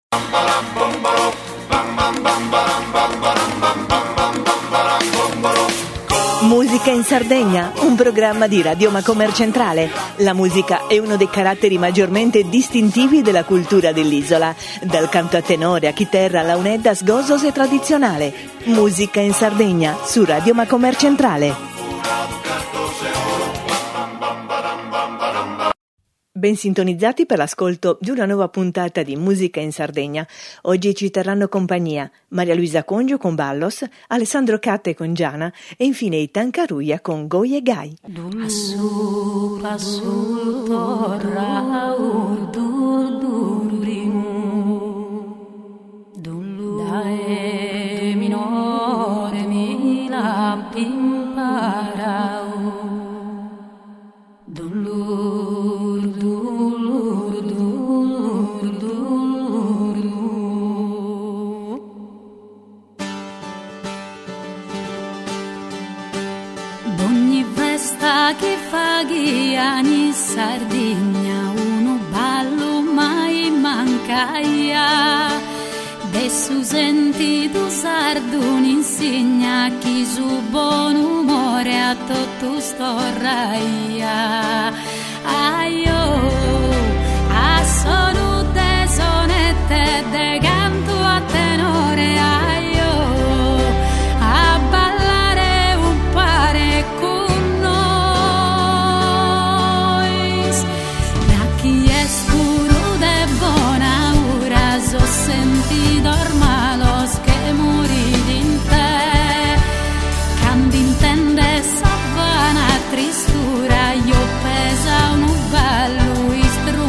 Musica in Sardegna, un programma di Radio Macomer Centrale. La musica è uno dei caratteri maggiormente distintivi della cultura dell'isola, dal canto a tenore a chitarra, launeddas, gozos e tradizionale. Musica in Sardegna su Radio Macomer Centrale. Ben sintonizzati per l'ascolto di una nuova puntata di Musica in Sardegna. Oggi ci terranno compagnia Maria Luisa Congio con Ballos, Alessandro Catte con Giana e infine Itan Caruia con Goi e Gai. Minore mi la pimparau d'ogni festa che fa in Sardegna uno ballo mai mancaia. Adesso senti tu sardo insegna chi su buon umore a tutto storraia. Aio, a sonute sonette de canto a tenore. Aio, a ballare un pare con noi. Da chi è scuro de buona ora so sentito ormalos che moriti in te. Canti intende savana tristura io pesa un ballo istru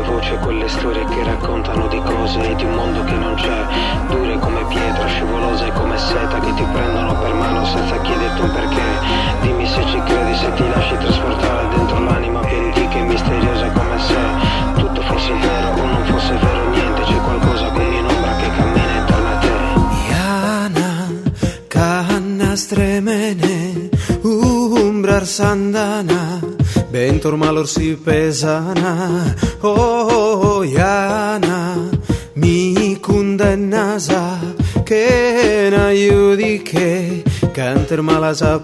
voci e quelle storie che raccontano di cose e di un mondo che non c'è, dure come pietra, scivolose come seta, che ti prendono per mano senza chiederti un perché. Dimmi se ci credi, se ti lasci trasportare dentro l'anima più antica e misteriosa, come se tutto fosse vero o non fosse vero niente. C'è qualcosa come un'ombra che cammina intorno a te. Iana, canna stremene, umbrar sandana, bentor malor si pesana. Oh, Iana, mi condannasa, che na aiuti che canter malasa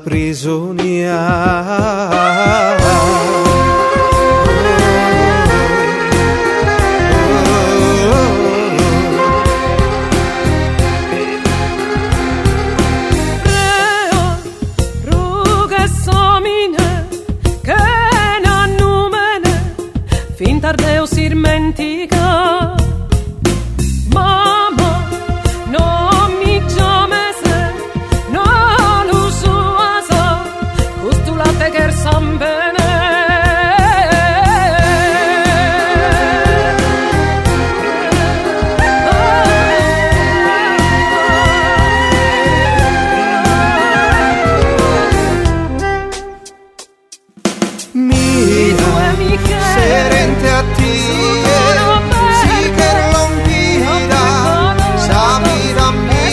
prigioniera. Tardeo sirmentica, mamma, non mi chiamese, non lo so, costulate che san bene. Serente a te, si che l'ompida, sapira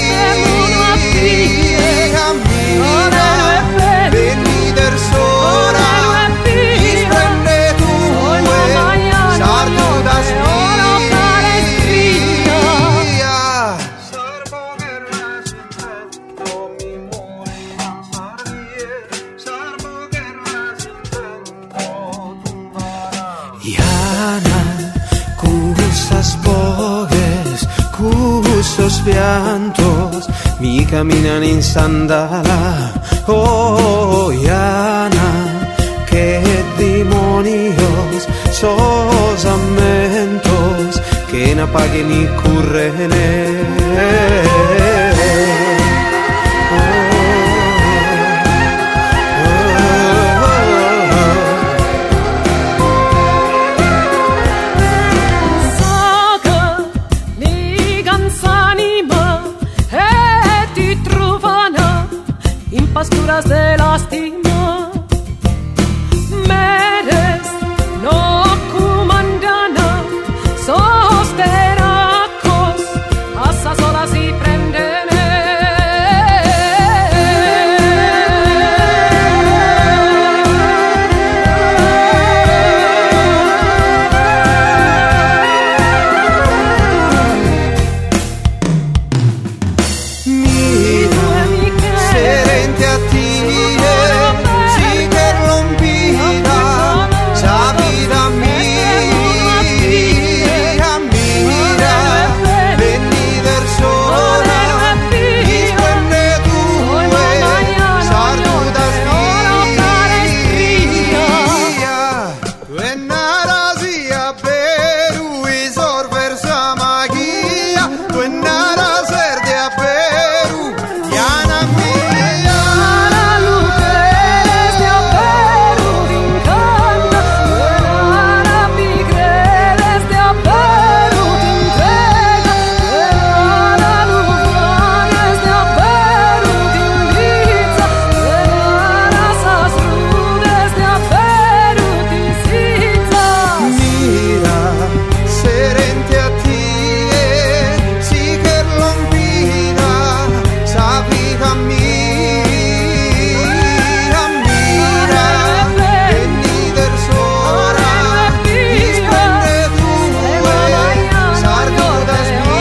cammina, veni del sole, isprende tue, sardo da spia, sarbo che la sento, mi muore in sardie, sarbo che la sento, Iana, cusas pogues, cusos piantos, mi caminan in sandala. Oh, Iana, que demonios, sos amentos, que na paguen y currene. Pasturas de lastima, meres no comandana, sosteracos, assa sola si prendene. Serente a te, si che l'ompida, sapira cammina, veni del sole, isprende tue, sardo da spia, tu e narasia peru, isor versa magia, tu e naraser de a peru, Iana mia. Serente a te, si che l'ompida, sapri cammina, veni del sole, isprende tue, sardo da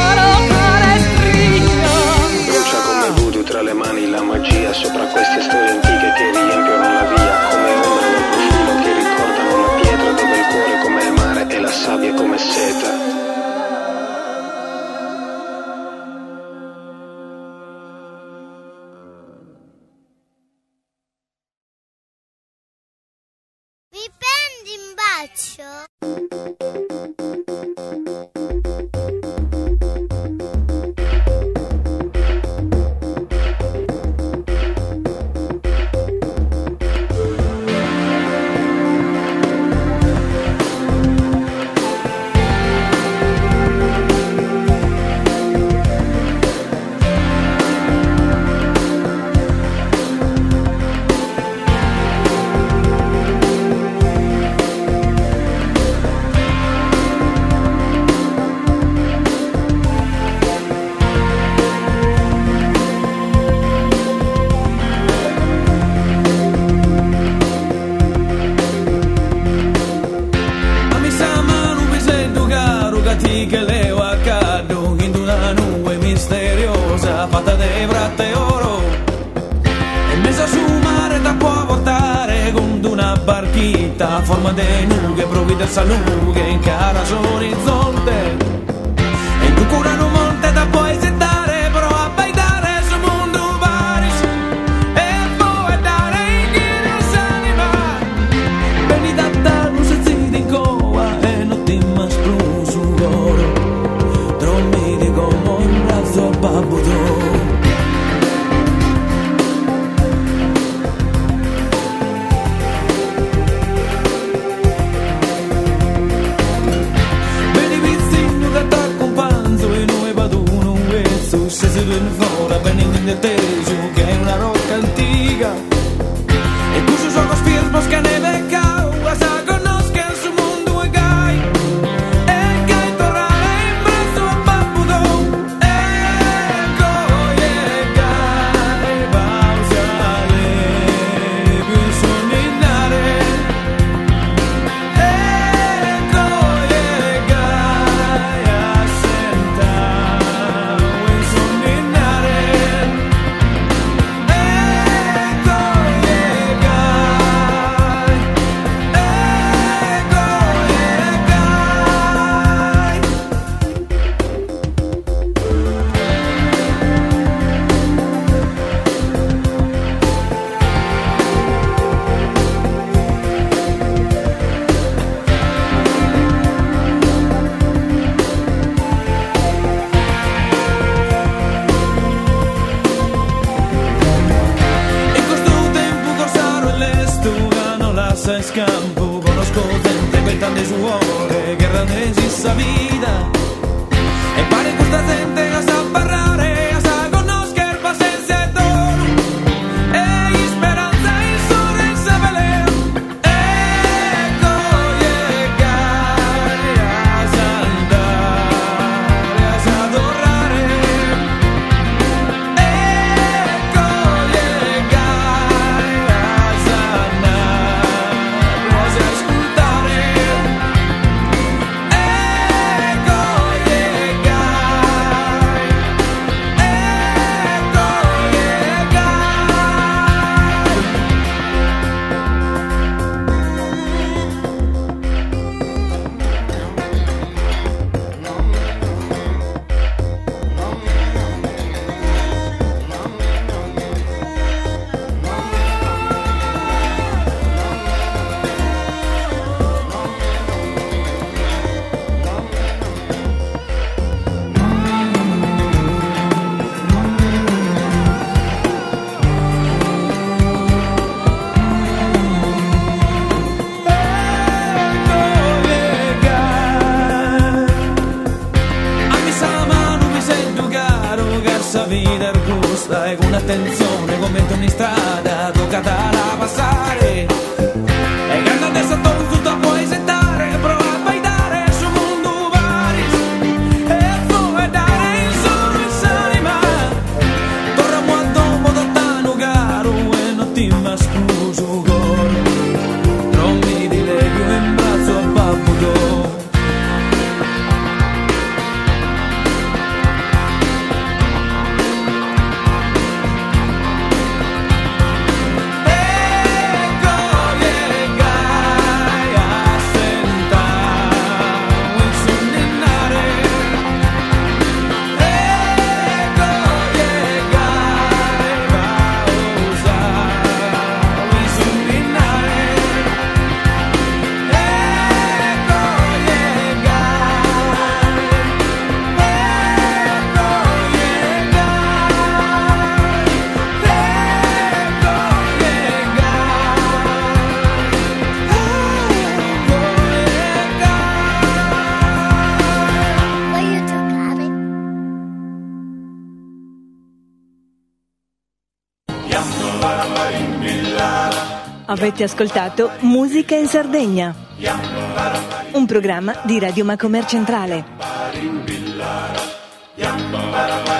Brucia come voodoo tra le mani la magia, sopra queste storie antiche che riempiono la via, come ombre nel profumo che ricordano la pietra, dove il cuore come il mare e la sabbia come seta. Mi prendi in bacio? ma dei nughe, provi del salughe in cara all'orizzonte. E tu curano monte da puoi settare, però a baitare su mondo varis. E poi dare in ghiera s'anima, veni da te, non si zidi in coa, e non ti maspru su loro. Trommi di como in braccio a babbo tu. Se si due fora venendo in deteso che è una rocca antica e cuso sono spirmos che ne beccao a sa conosche al suo mondo e gai torrare in mezzo a babbudo ecco e gai pausale più sognare ecco e gai assenta. In scampo conosco gente quel tante suore che randesi sa vita e pare questa gente a sa parlare a sa conoscer pazienza e dono e speranza in sorrenza velea ecco llegare a saltare a sa torrare ecco llegare a sanare vita gusta e con attenzione commento in strada toccata la passare e grande adesso tutto puoi settare prova a baitare su mondo varis e poi dare in solo in salima torniamo a dopo dottano caro e non ti mascuso coro non mi di lei più in braccio a babbo. Avete ascoltato Musica in Sardegna, un programma di Radio Macomer Centrale.